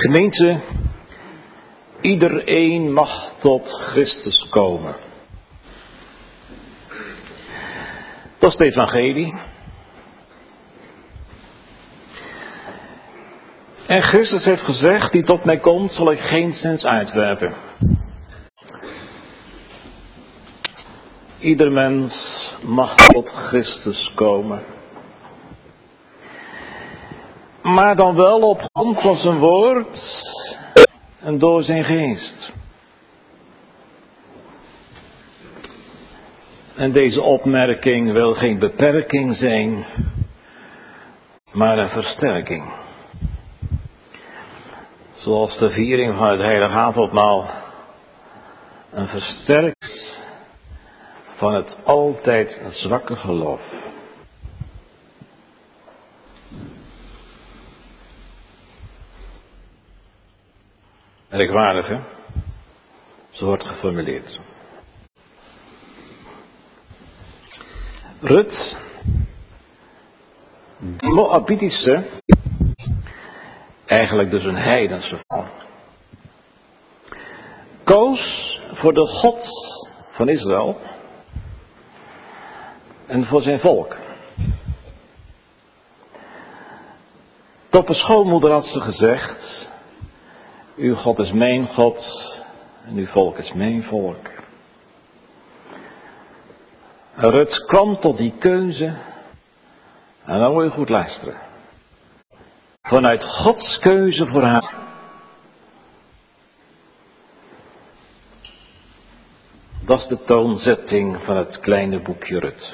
Gemeente, iedereen mag tot Christus komen. Dat is het evangelie. En Christus heeft gezegd, die tot mij komt, zal ik geen zins uitwerpen. Ieder mens mag tot Christus komen. Maar dan wel op grond van zijn woord en door zijn geest. En deze opmerking wil geen beperking zijn, maar een versterking. Zoals de viering van het heilige avondmaal een versterkt van het altijd zwakke geloof. Merkwaardig, hè? Zo wordt geformuleerd. Rut, de Moabitische, eigenlijk dus een heidense vrouw, koos voor de God van Israël en voor zijn volk. Tot de schoonmoeder had ze gezegd: uw God is mijn God en uw volk is mijn volk. Rut kwam tot die keuze, en dan moet je goed luisteren. Vanuit Gods keuze voor haar. Dat is de toonzetting van het kleine boekje Rut.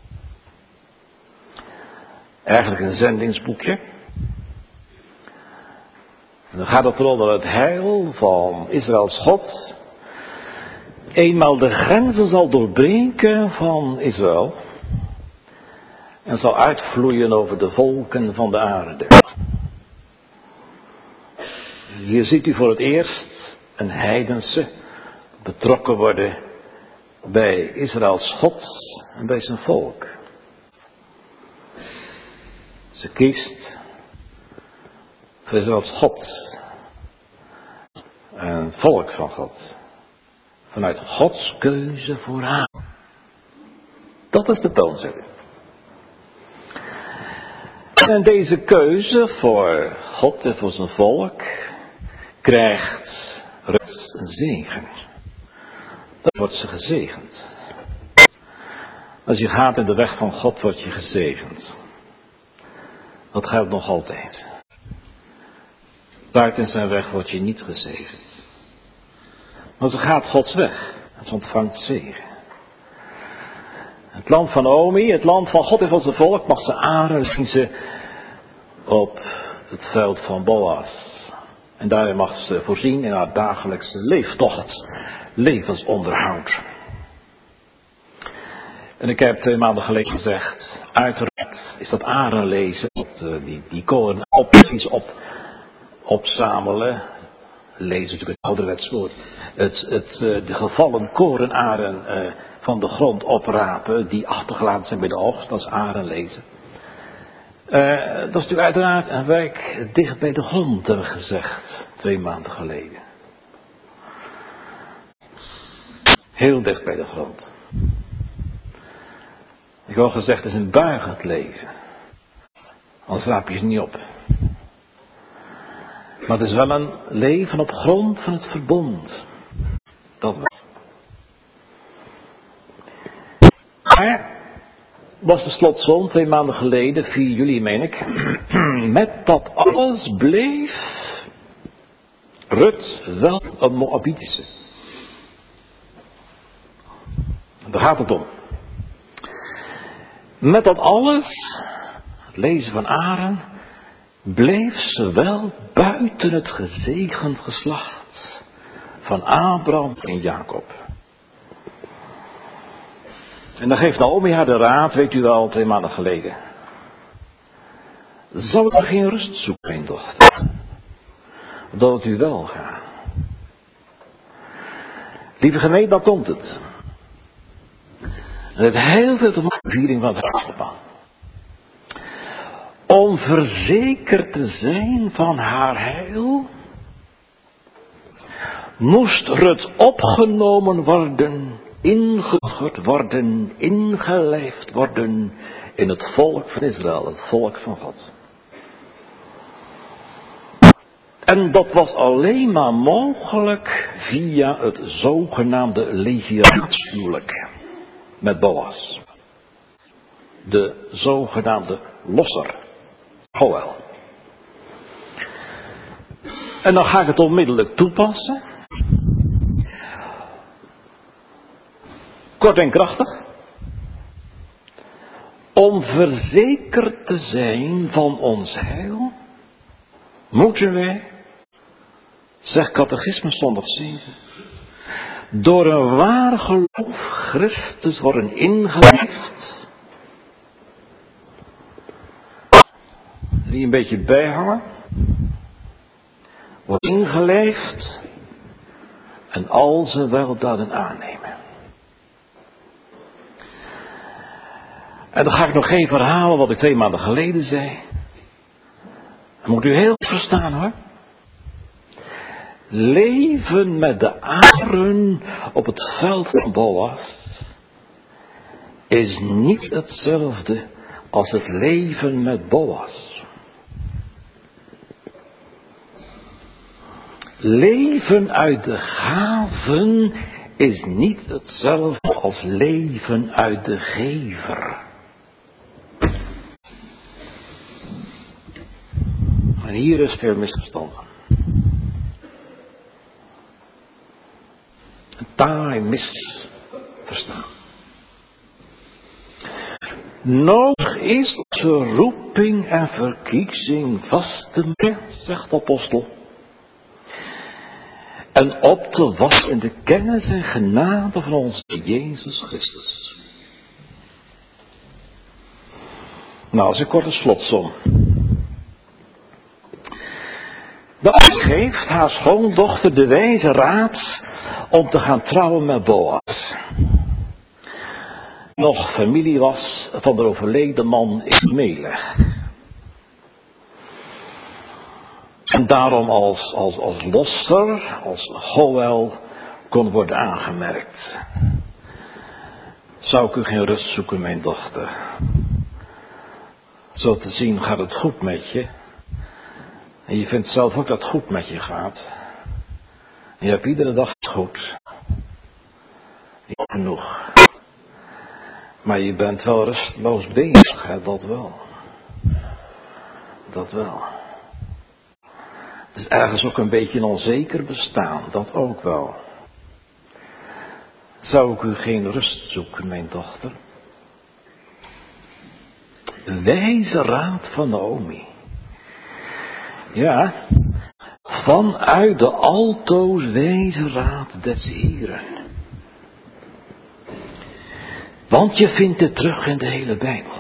Eigenlijk een zendingsboekje. En dan gaat het erom dat het heil van Israëls God eenmaal de grenzen zal doorbreken van Israël en zal uitvloeien over de volken van de aarde. Hier ziet u voor het eerst een heidense betrokken worden bij Israëls God en bij zijn volk. Ze kiest voor Israëls God en het volk van God. Vanuit Gods keuze voor haar. Dat is de toonzetting. En deze keuze voor God en voor zijn volk krijgt Rut een zegen. Dan wordt ze gezegend. Als je gaat in de weg van God, word je gezegend. Dat geldt nog altijd. Buiten zijn weg word je niet gezegend. Maar ze gaat Gods weg. En ze ontvangt zegen. Het land van Naomi, het land van God en van zijn volk, mag ze aanzien ze op het veld van Boas. En daarin mag ze voorzien in haar dagelijkse leeftocht, levensonderhoud. En ik heb 2 maanden geleden gezegd, uiteraard is dat arenlezen, die koren opzamelen. Lezen is natuurlijk het ouderwets woord. De gevallen korenaren van de grond oprapen die achtergelaten zijn bij de oogst, dat is arenlezen. Dat is natuurlijk uiteraard een werk dicht bij de grond, hebben we gezegd, 2 maanden geleden. Heel dicht bij de grond. Ik heb al gezegd, het is een buigend lezen. Anders raap je ze niet op. Maar het is wel een leven op grond van het verbond. Dat wel. Maar was de slotsom 2 maanden geleden, 4 juli meen ik. Met dat alles bleef Rut wel een Moabitische. Daar gaat het om. Met dat alles, het lezen van Aren, bleef ze wel buiten het gezegend geslacht van Abraham en Jacob. En dan geeft Naomi haar de raad, weet u wel, 2 maanden geleden. Zal ik geen rust zoeken, mijn dochter? Dat het u wel gaat. Lieve gemeente, dan komt het. En het heeft heel veel te maken met de viering van het avondmaal. Om verzekerd te zijn van haar heil, moest Rut opgenomen worden, ingeburgerd worden, ingelijfd worden in het volk van Israël, het volk van God. En dat was alleen maar mogelijk via het zogenaamde leviraatshuwelijk met Boas. De zogenaamde losser, Goël. En dan ga ik het onmiddellijk toepassen. Kort en krachtig. Om verzekerd te zijn van ons heil, moeten wij, zegt Catechismus zondag 7, door een waar geloof Christus worden ingelijfd. Die een beetje bijhangen. Wordt ingelijfd en al zijn weldaden aannemen. En dan ga ik nog even herhalen wat ik 2 maanden geleden zei. Dan moet u heel goed verstaan hoor. Leven met de aren op het veld van Boas is niet hetzelfde als het leven met Boas. Leven uit de gaven is niet hetzelfde als leven uit de gever. En hier is veel misverstand. Een taai misverstaan. Nodig is onze roeping en verkiezing vast te maken, zegt de apostel. En op te wassen in de kennis en genade van onze Jezus Christus. Nou, als een korte slotsom. Dat geeft haar schoondochter de wijze raad om te gaan trouwen met Boas. Nog familie was van de overleden man Ismeleg. En daarom als losser, als Goël kon worden aangemerkt. Zou ik u geen rust zoeken, mijn dochter? Zo te zien gaat het goed met je. En je vindt zelf ook dat het goed met je gaat. En je hebt iedere dag het goed. Genoeg. Maar je bent wel rusteloos bezig, hè? Dat wel. Dat wel. Het is ergens ook een beetje een onzeker bestaan, dat ook wel. Zou ik u geen rust zoeken, mijn dochter? Wijze raad van Naomi. Ja, vanuit de altoos wijze raad des Heren. Want je vindt het terug in de hele Bijbel.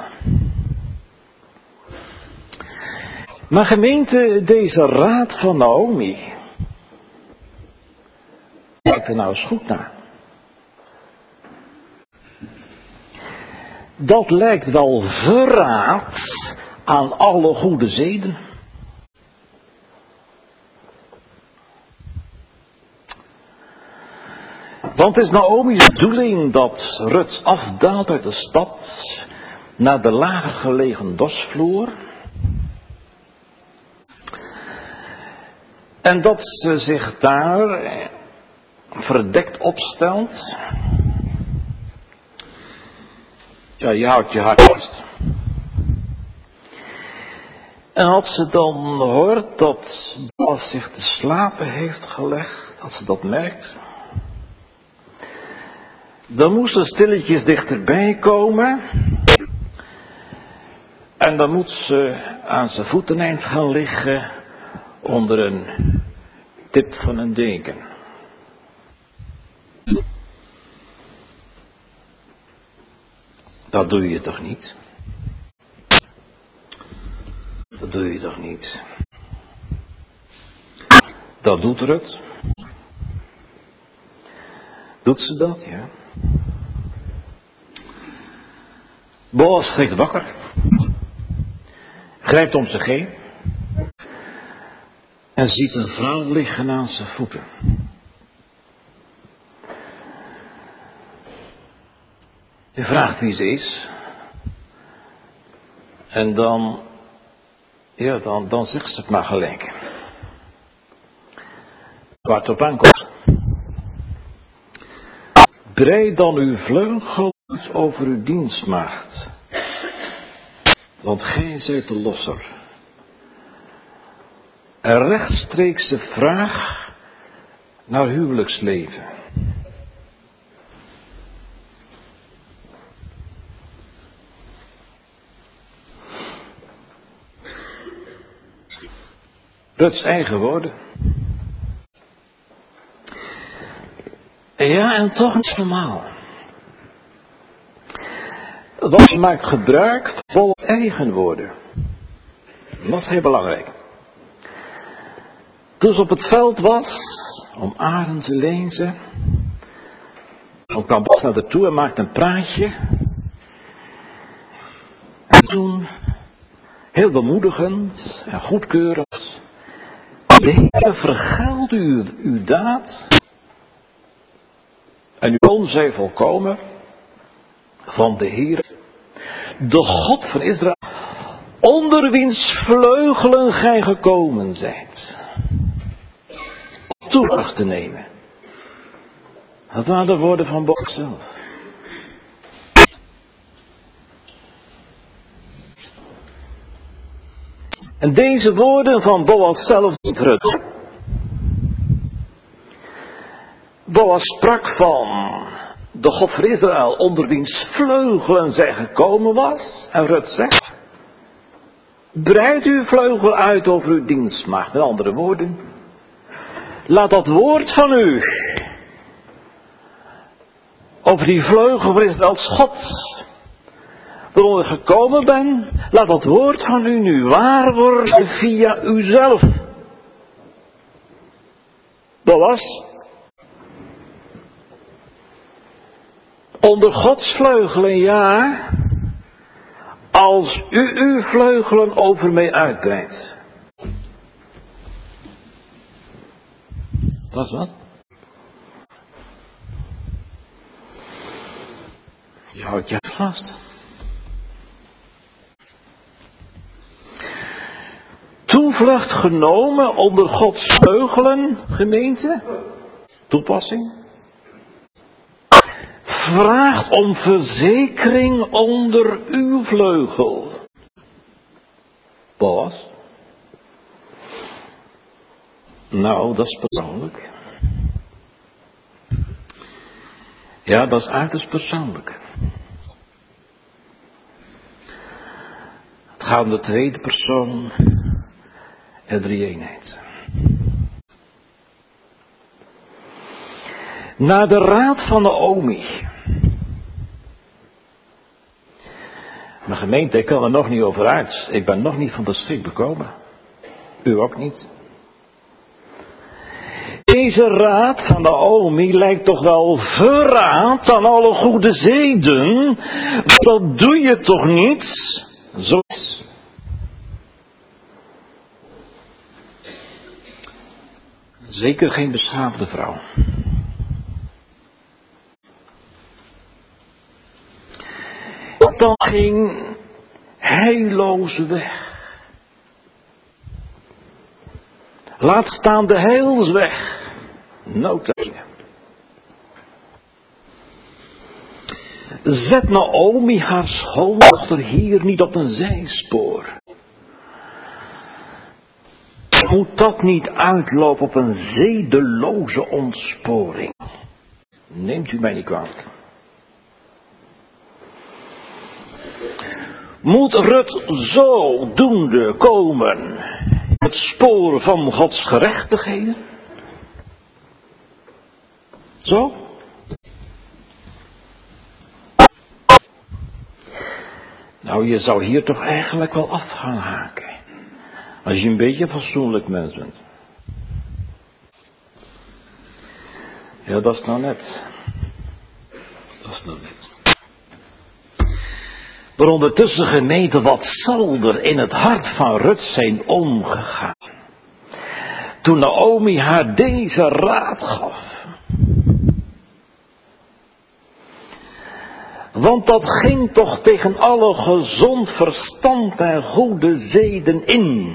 Maar gemeente, deze raad van Naomi. Kijk er nou eens goed naar. Dat lijkt wel verraad aan alle goede zeden. Want het is Naomi's bedoeling dat Rut afdaalt uit de stad naar de lager gelegen dorsvloer. En dat ze zich daar verdekt opstelt. Ja, je houdt je hart vast. En als ze dan hoort dat Boas zich te slapen heeft gelegd, als ze dat merkt, dan moest ze stilletjes dichterbij komen. En dan moet ze aan zijn voeteneind gaan liggen onder een tip van een deken. Dat doe je toch niet? Dat doe je toch niet? Dat doet Rut. Doet ze dat, ja? Boas schrikt wakker. Grijpt om zich heen. En ziet een vrouw liggen aan zijn voeten. Je vraagt wie ze is. En dan zegt ze het maar gelijk. Waar het op aankomt. Breid dan uw vleugels over uw dienstmaagd. Want gij zijt de losser. Een rechtstreekse vraag naar huwelijksleven. Ruts eigen woorden. Ja, en toch niet normaal. Want maakt gebruik van Gods eigen woorden. Dat is heel belangrijk. Toen ze op het veld was, om Arend te lezen, dan kwam Boas naar haar toe en maakte een praatje. En toen, heel bemoedigend en goedkeurend, de Heer vergeldt u uw daad en uw loon zij volkomen van de Heer, de God van Israël, onder wiens vleugelen gij gekomen zijt. Om toevlucht te nemen. Dat waren de woorden van Boas zelf. En deze woorden van Boas zelf niet Rut. Boas sprak van de God van Israël, onder wiens vleugelen zij gekomen was. En Rut zegt, breid uw vleugel uit over uw dienstmaagd. Met andere woorden, laat dat woord van u over die vleugel van Israëls God, waaronder ik gekomen ben, laat dat woord van u nu waar worden via uzelf. Boas, onder Gods vleugelen, ja, als u uw vleugelen over mij uitbreidt. Dat is wat? Je houdt je vast. Toevlucht genomen onder Gods vleugelen, gemeente. Toepassing. Vraagt om verzekering onder uw vleugel. Boas. Nou, dat is persoonlijk. Ja, dat is uiterst persoonlijk. Het gaat om de tweede persoon en drie-eenheid. Naar de raad van Naomi. Mijn gemeente, ik kan er nog niet over uit. Ik ben nog niet van de schrik bekomen. U ook niet. Deze raad van Naomi lijkt toch wel verraad aan alle goede zeden. Dat doe je toch niet? Zoiets. Zeker geen beschaafde vrouw. Dan ging heilloze weg. Laat staan de heilsweg. Notabene. Zet Naomi haar schoondochter hier niet op een zijspoor. Moet dat niet uitlopen op een zedeloze ontsporing? Neemt u mij niet kwalijk. Moet Rut zodoende komen het spoor van Gods gerechtigheden? Zo? Nou, je zou hier toch eigenlijk wel af gaan haken. Als je een beetje een fatsoenlijk mens bent. Ja, dat is nou net. Dat is nou net. Maar ondertussen gemeente, wat zal er in het hart van Rut zijn omgegaan? Toen Naomi haar deze raad gaf. Want dat ging toch tegen alle gezond verstand en goede zeden in.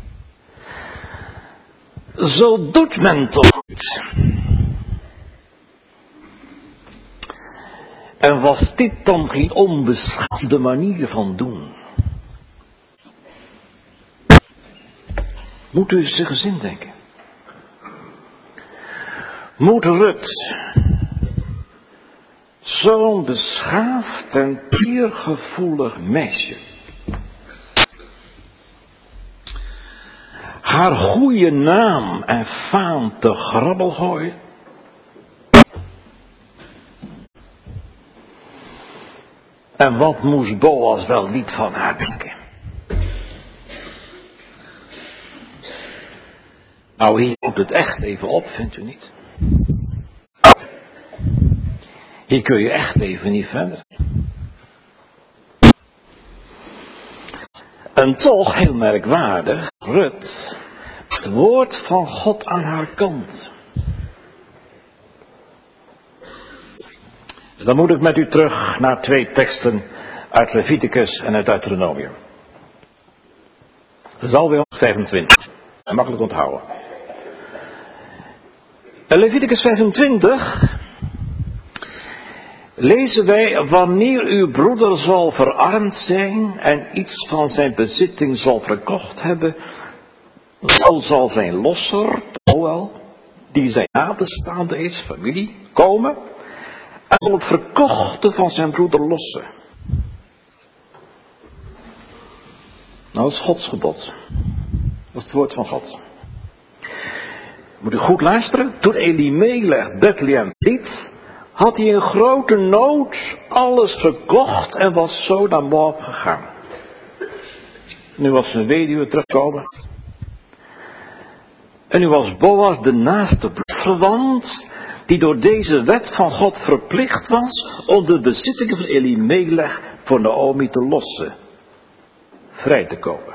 Zo doet men toch niet. En was dit dan geen onbeschaafde manier van doen? Moet u eens zich eens denken. Moet Rut, zo'n beschaafd en piergevoelig meisje, haar goede naam en faam te grabbel gooien? En wat moest Boas wel niet van haar denken? Nou, hier moet het echt even op, vindt u niet? Hier kun je echt even niet verder. En toch, heel merkwaardig, Rut, het woord van God aan haar kant. Dan moet ik met u terug naar 2 teksten uit Leviticus en uit Deuteronomium. Dat is alweer 25. En makkelijk onthouden. In Leviticus 25 lezen wij: wanneer uw broeder zal verarmd zijn en iets van zijn bezitting zal verkocht hebben, dan zal zijn losser, Boel, die zijn nabestaande is, familie, komen en zal het verkochte van zijn broeder lossen. Nou, dat is Gods gebod. Dat is het woord van God. Moet u goed luisteren. Toen Elimelech Bethlehem liet, had hij in grote nood alles verkocht en was zo naar Moab gegaan. Nu was zijn weduwe teruggekomen. En nu was Boas de naaste bloedverwant, die door deze wet van God verplicht was om de bezittingen van Elimelech voor Naomi te lossen. Vrij te kopen.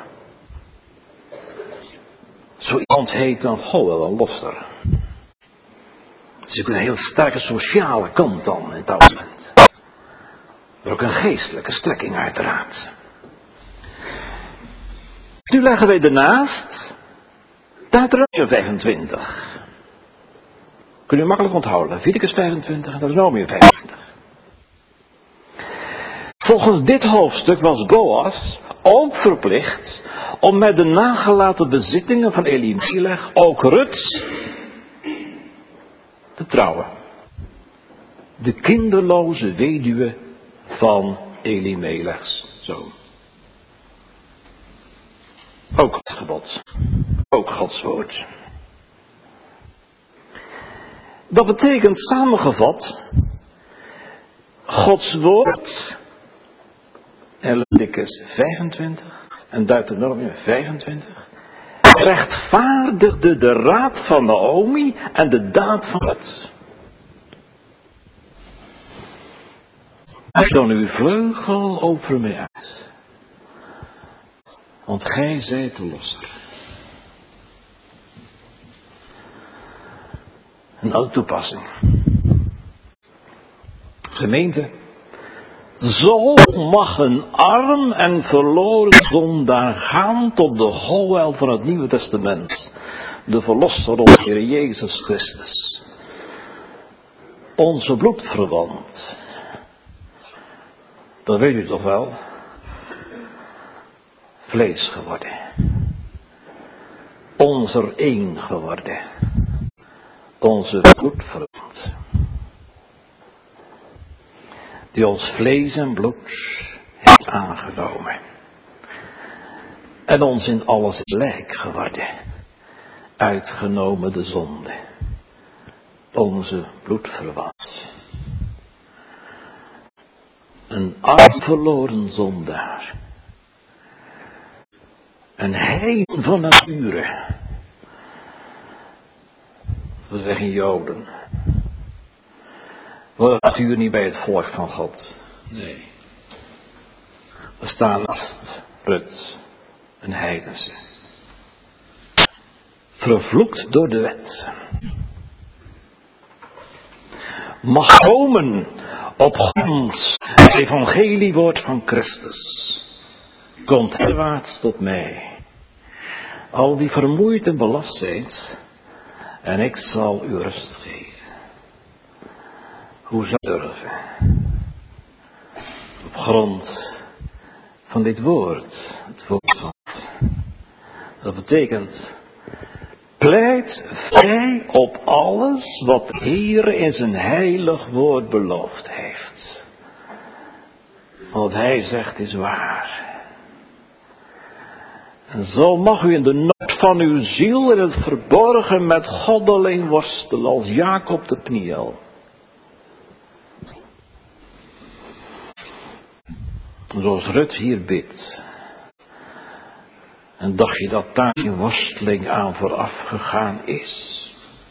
Zo iemand heet dan wel een losser. Het is ook een heel sterke sociale kant dan in het oude moment. Maar ook een geestelijke strekking uiteraard. Nu leggen wij ernaast Deuteronomium 25. Kun je makkelijk onthouden. Leviticus 25 en Deuteronomium 25. Volgens dit hoofdstuk was Boas ook verplicht om met de nagelaten bezittingen van Elimelech ook Rut te trouwen. De kinderloze weduwe van Elimelechs zoon. Ook het gebod. Ook Gods woord. Dat betekent samengevat, Gods woord en Leviticus 25 en Deuteronomium 25 rechtvaardigde de raad van Naomi en de daad van Rut. Dan uw vleugel over mij uit, want gij zijt de losser. Een oude toepassing. Gemeente, zo mag een arm en verloren zondaar gaan tot de Goël van het Nieuwe Testament. De verlosser, onze Heer Jezus Christus. Onze bloedverwant. Dat weet u toch wel? Vlees geworden. Onze één geworden. Onze bloedverwant. Die ons vlees en bloed heeft aangenomen. En ons in alles gelijk geworden. Uitgenomen de zonde. Onze bloedverwant. Een arm verloren zondaar. Een heiden van nature. We zeggen Joden. We natuurlijk niet bij het volk van God. Nee. We staan naast Rut, een heidense. Vervloekt door de wet. Mag komen Op grond het evangeliewoord van Christus komt herwaarts tot mij. Al die vermoeid en belast zijt, en ik zal u rust geven. Hoe zou je durven? Op grond van dit woord, het woord van God. Dat betekent, pleit vrij op alles wat de Heer in zijn heilig woord beloofd heeft. Wat hij zegt is waar. En zo mag u in de nood van uw ziel in het verborgen met God alleen worstelen als Jacob de Pniel. Zoals Rut hier bidt. En dacht je dat daar een worsteling aan vooraf gegaan is?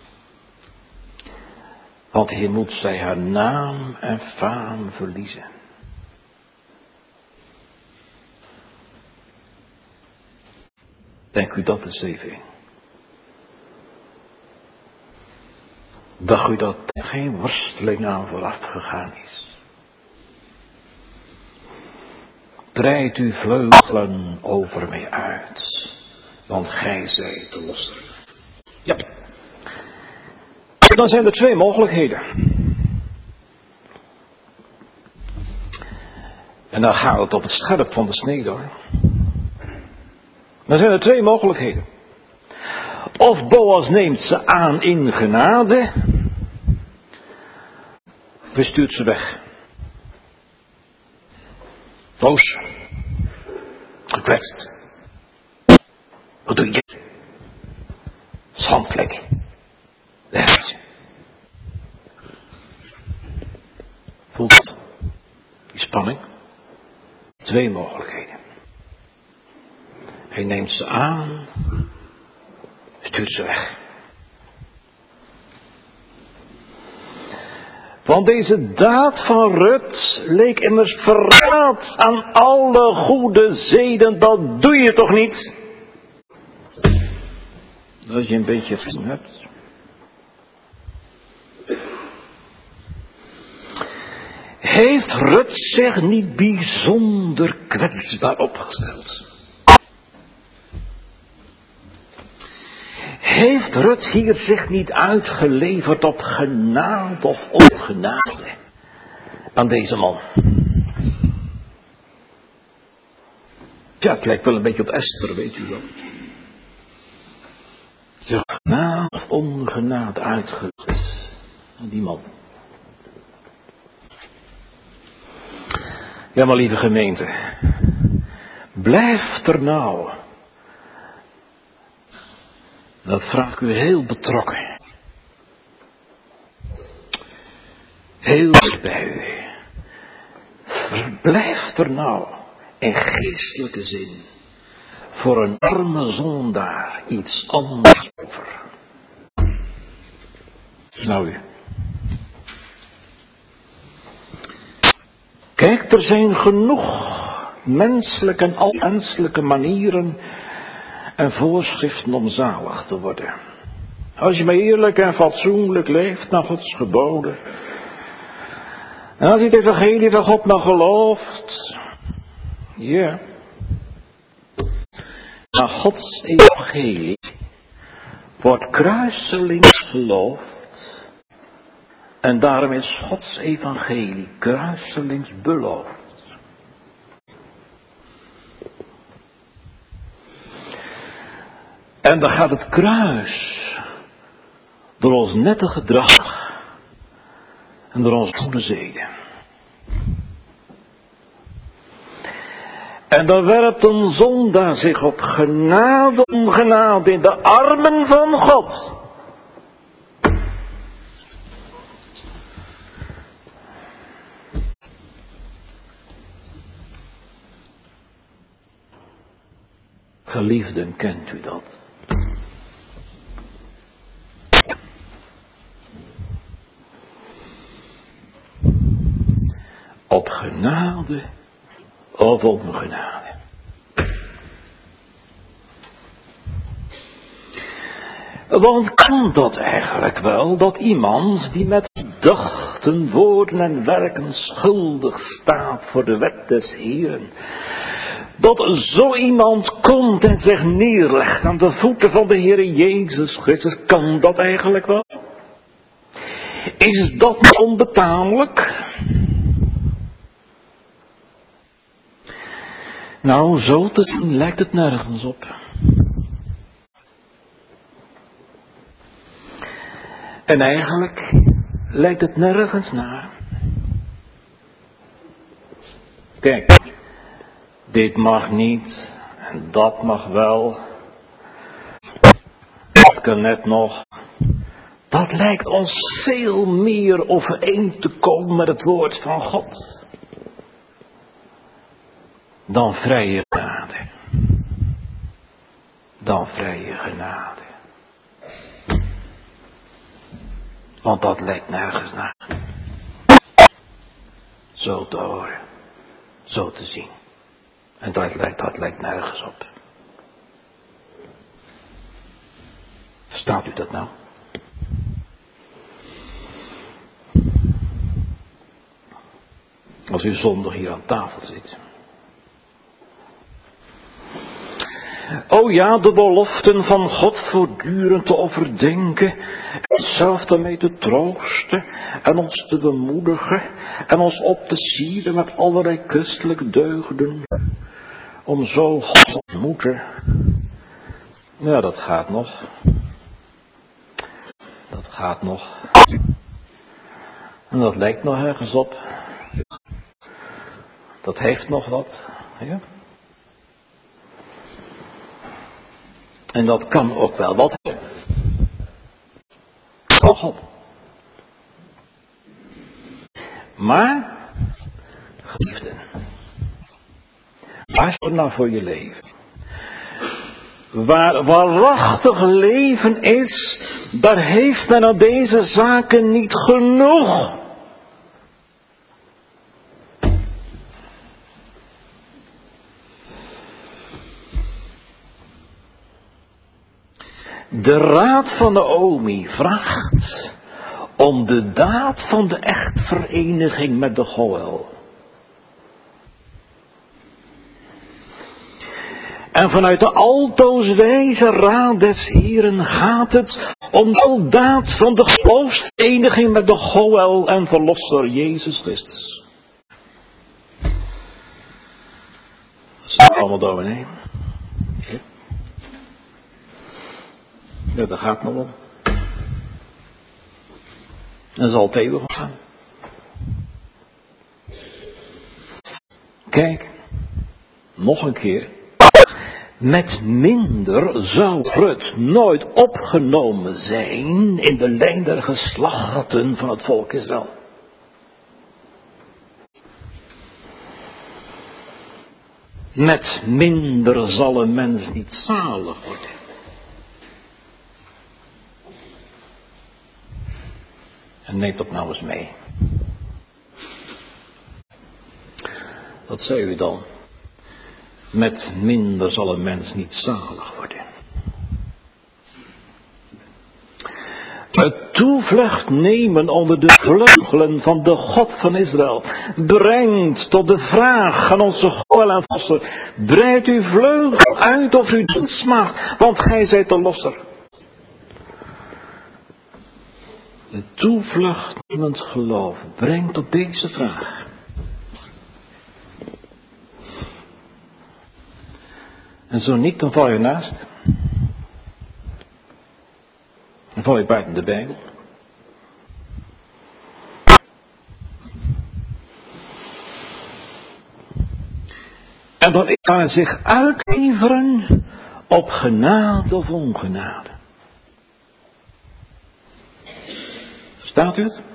Want hier moet zij haar naam en faam verliezen. Denk u dat eens even in. Dacht u dat er geen worsteling aan vooraf gegaan is? Breid uw vleugelen over mij uit, want gij zijt de losser. Ja. Dan zijn er twee mogelijkheden. En dan gaat het op het scherp van de snede hoor. Dan zijn er twee mogelijkheden. Of Boas neemt ze aan in genade, of stuurt ze weg. Boos. Gekwetst. Wat doe je? Schandvlek. Weg. Voelt het? Die spanning? Twee mogelijkheden. Hij neemt ze aan, stuurt ze weg. Want deze daad van Rut leek immers verraad aan alle goede zeden. Dat doe je toch niet? Als je een beetje van hebt. Heeft Rut zich niet bijzonder kwetsbaar opgesteld? Heeft Rut hier zich niet uitgeleverd op genade of ongenade aan deze man? Ja, het lijkt wel een beetje op Esther, weet u wel. Zich genade of ongenade uitgeleverd aan die man. Ja, maar lieve gemeente, blijft er nou, dat vraag ik u heel betrokken, heel bij u, blijft er nou in geestelijke zin voor een arme zondaar iets anders over? Nou u. Kijk, er zijn genoeg menselijke en onmenselijke manieren en voorschriften om zalig te worden. Als je maar eerlijk en fatsoenlijk leeft naar Gods geboden. En als je het evangelie van God maar gelooft. Ja. Maar Gods evangelie wordt kruiselings geloofd. En daarom is Gods evangelie kruiselings beloofd. En dan gaat het kruis door ons nette gedrag en door onze goede zeden. En dan werpt een zondaar zich op genade om genade in de armen van God. Geliefden, kent u dat? Op genade of ongenade. Want kan dat eigenlijk wel, dat iemand die met dag gedachten, woorden en werken schuldig staat voor de wet des Heeren. Dat zo iemand komt en zich neerlegt aan de voeten van de Heer Jezus Christus, kan dat eigenlijk wel? Is dat onbetamelijk? Nou, zo te zien lijkt het nergens op. En eigenlijk lijkt het nergens naar. Kijk, dit mag niet en dat mag wel. Dat kan net nog. Dat lijkt ons veel meer overeen te komen met het woord van God dan vrije genade. Dan vrije genade. Want dat lijkt nergens naar. Zo te horen. Zo te zien. En dat lijkt nergens op. Verstaat u dat nou? Als u zondag hier aan tafel zit. O ja, de beloften van God voortdurend te overdenken. En zelf daarmee te troosten. En ons te bemoedigen. En ons op te sieren met allerlei christelijke deugden. Om zo God te ontmoeten. Ja, dat gaat nog. Dat gaat nog. En dat lijkt nog ergens op. Dat heeft nog wat. Ja. En dat kan ook wel wat hebben. Van God. Maar, geliefden, luister nou voor je leven. Waar waarachtig leven is, daar heeft men aan deze zaken niet genoeg. De raad van Naomi vraagt om de daad van de echtvereniging met de Goël. En vanuit de altoos wijze raad des Heeren gaat het om de daad van de geloofsvereniging met de Goël en Verlosser Jezus Christus. Dat is allemaal dominee. Ja. Ja, daar gaat het nog om. En zal het eeuwig gaan. Kijk, nog een keer. Met minder zou Rut nooit opgenomen zijn in de lijn der geslachten van het volk Israël. Met minder zal een mens niet zalig worden. En neemt dat nou eens mee. Wat zei u dan? Met minder zal een mens niet zalig worden. Het toevlucht nemen onder de vleugelen van de God van Israël brengt tot de vraag aan onze Goël en Verlosser: breidt uw vleugel uit of uw dienstmaagd, want gij zijt de losser. Het toevlucht nemend geloof brengt tot deze vraag. En zo niet, dan val je naast. Dan val je buiten de Bijbel. En dan kan hij zich uitleveren op genade of ongenade. Verstaat u het?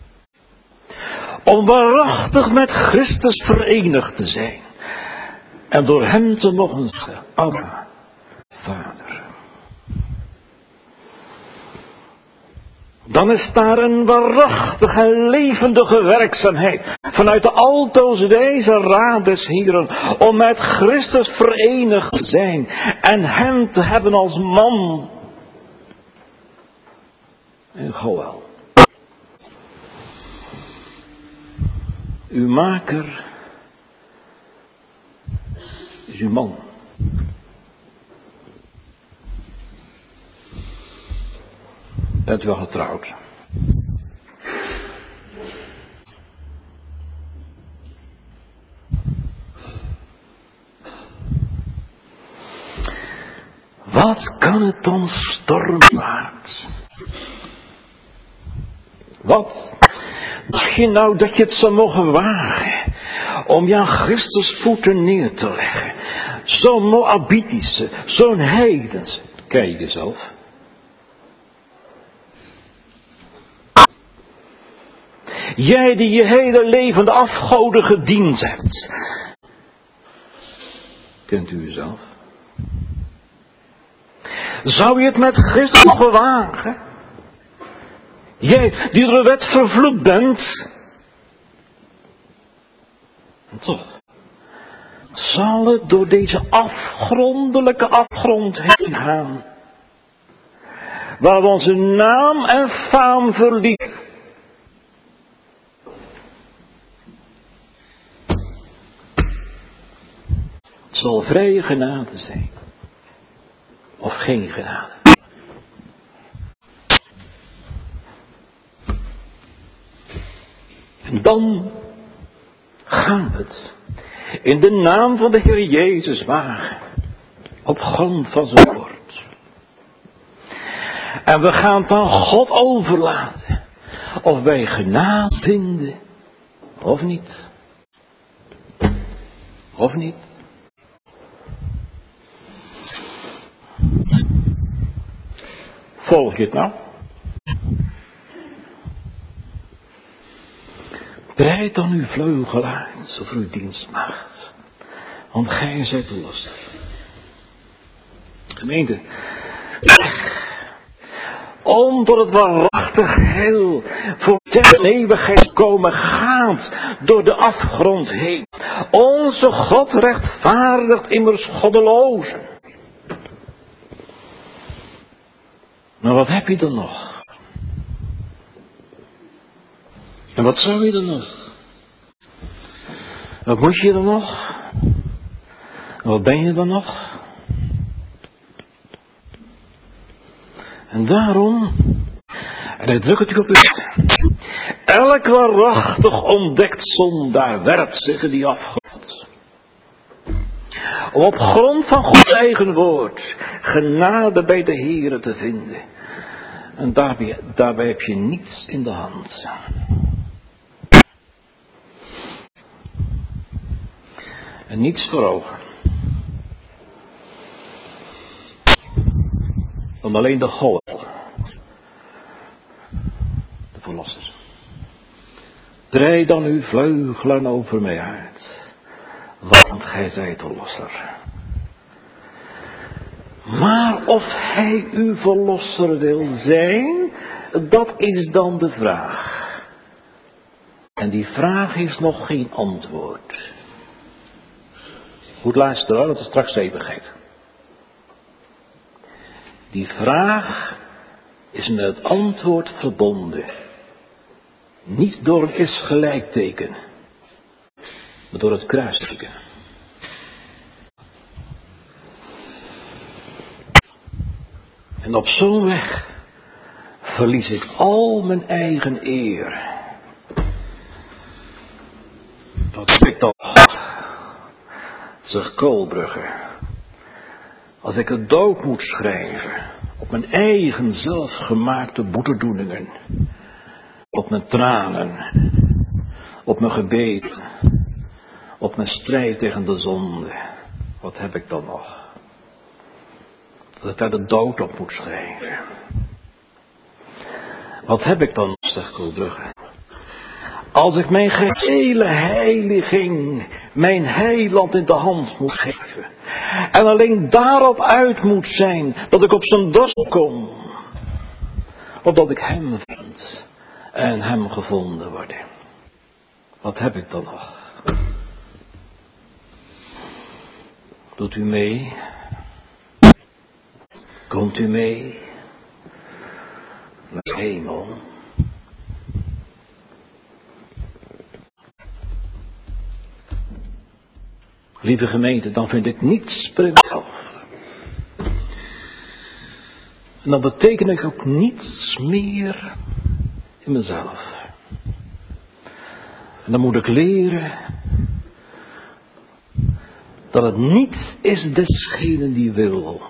Om waarachtig met Christus verenigd te zijn. En door hem te mogen zeggen: Abba, Vader. Dan is daar een waarachtige, levendige werkzaamheid vanuit de altoos wijze raad des Heeren om met Christus verenigd te zijn en hem te hebben als man en Goël. Uw maker is uw man. Bent u al getrouwd? Wat kan het dan stormwaarts? Wat? Dacht je nou dat je het zou mogen wagen om je aan Christus voeten neer te leggen? Zo'n Moabitische, zo'n heidense. Ken je jezelf? Jij die je hele leven de afgoden gediend hebt. Kent u uzelf? Zou je het met Christus mogen wagen? Jij die door de wet vervloekt bent. En toch. Zal het door deze afgrondelijke afgrond heen gaan. Waar we onze naam en faam verliezen. Het zal vrije genade zijn. Of geen genade. En dan gaan we het in de naam van de Heer Jezus wagen. Op grond van zijn woord. En we gaan het aan God overlaten. Of wij genade vinden. Of niet. Of niet. Volg je het nou? Breid dan uw vleugel uit over uw dienstmaagd. Want gij zijt de last. Gemeente. Om tot het waarachtig heil voor ter eeuwigheid komen gaat door de afgrond heen. Onze God rechtvaardigt immers goddelozen. Maar wat heb je dan nog? En wat zou je dan nog? Wat moet je dan nog? En wat ben je dan nog? En daarom, en ik druk het u op u. Elk waarachtig ontdekt zondaar werpt zich in die afgrond. Om op grond van Gods eigen woord genade bij de Heere te vinden. En daarbij heb je niets in de hand. En niets voor ogen. Dan alleen de golf. De verlosser. Breid dan uw vleugelen over mij uit. Want gij zijt de verlosser. Maar of hij uw verlosser wil zijn, dat is dan de vraag. En die vraag heeft nog geen antwoord. Goed luisteren, dat is straks eeuwigheid. Die vraag is met het antwoord verbonden. Niet door een is gelijkteken, maar door het kruisteken. En op zo'n weg verlies ik al mijn eigen eer. Wat heb ik dan? Zegt Koolbrugge. Als ik het dood moet schrijven op mijn eigen zelfgemaakte boetedoeningen, op mijn tranen, op mijn gebeden, op mijn strijd tegen de zonde, wat heb ik dan nog? Dat ik daar de dood op moet schrijven. Wat heb ik dan nog, zegt Koolbrugge? Als ik mijn gehele heiliging, mijn heiland in de hand moet geven. En alleen daarop uit moet zijn dat ik op zijn dorst kom. Opdat ik hem vind en hem gevonden word. Wat heb ik dan nog? Doet u mee? Komt u mee? Naar de hemel. Lieve gemeente, dan vind ik niets bij mezelf. En dan betekent ik ook niets meer in mezelf. En dan moet ik leren dat het niet is desgene die wil.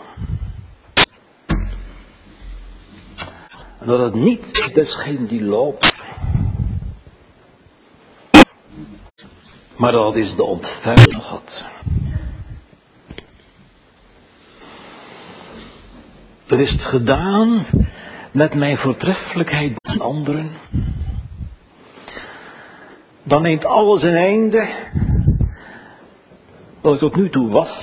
En dat het niet is desgene die loopt. Maar dat is de ontfermende God. Er is het gedaan met mijn voortreffelijkheid aan anderen. Dan neemt alles een einde. Wat ik tot nu toe was.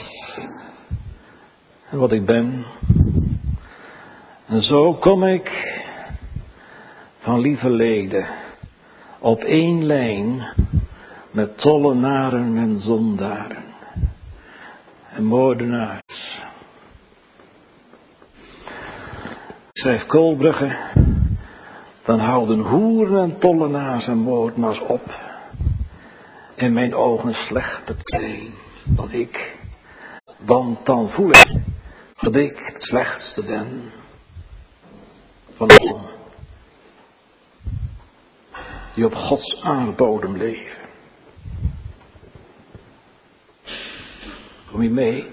En wat ik ben. En zo kom ik van lieverlede op één lijn met tollenaren en zondaren en moordenaars. Schrijft Koolbrugge, dan houden hoeren en tollenaars en moordenaars op in mijn ogen slecht het zijn dan ik, want dan voel ik dat ik het slechtste ben van allen die op Gods aardbodem leven. Kom je mee?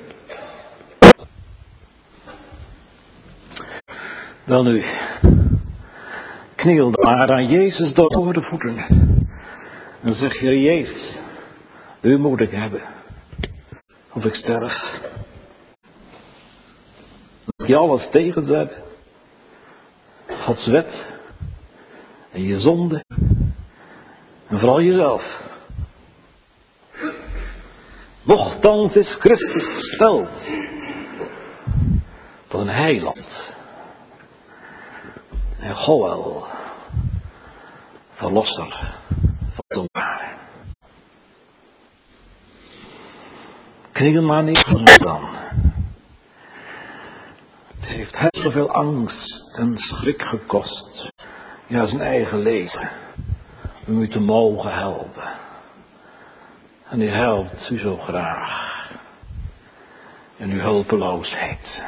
Wel nu, kniel maar aan Jezus door de voeten en zeg, Heer Jezus, u moet ik hebben, of ik sterf. Dat je alles tegenzet, Gods wet en je zonde en vooral jezelf. Nochtans is Christus gesteld tot een heiland en Goël, verlosser van zondaren. Kniel maar neer dan. Het heeft hem zoveel angst en schrik gekost, ja zijn eigen leven, om u te mogen helpen. En hij helpt u zo graag in uw hulpeloosheid.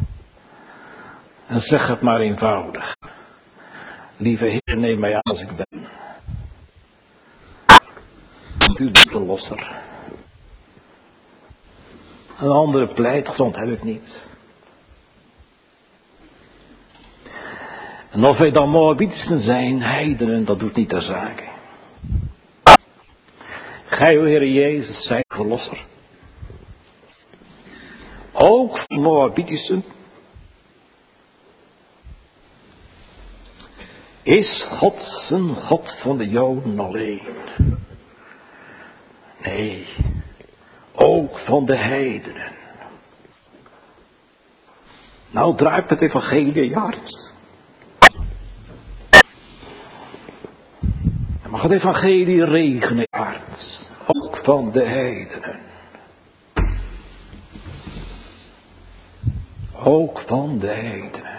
En zeg het maar eenvoudig. Lieve Heer, neem mij aan als ik ben. U bent de losser. Een andere pleitgrond heb ik niet. En of wij dan Moabiten zijn, heidenen, dat doet niet ter zake. Gij, o Heer Jezus, zijt verlosser. Ook Moabitischen is God een God van de Joden alleen. Nee, ook van de heidenen. Nou druipt het evangelie je hart. Mag het evangelie regenen je hart. Ook van de heidenen. Ook van de heidenen.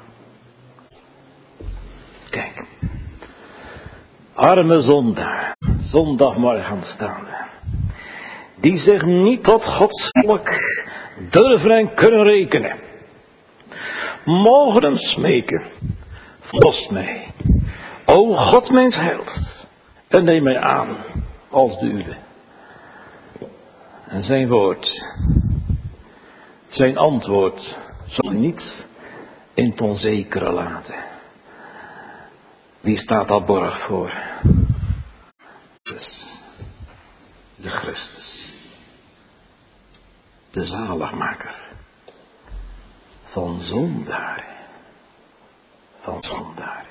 Kijk. Arme zondaar. Zondagmorgen aanstaande. Die zich niet tot Gods volk durven en kunnen rekenen. Mogen hem smeken. Verlos mij. O God mijns heils. En neem mij aan als de uwe. En zijn woord, zijn antwoord, zal niet in het onzekere laten. Wie staat al borg voor? De Christus. De zaligmaker. Van zondaar. Van zondaar.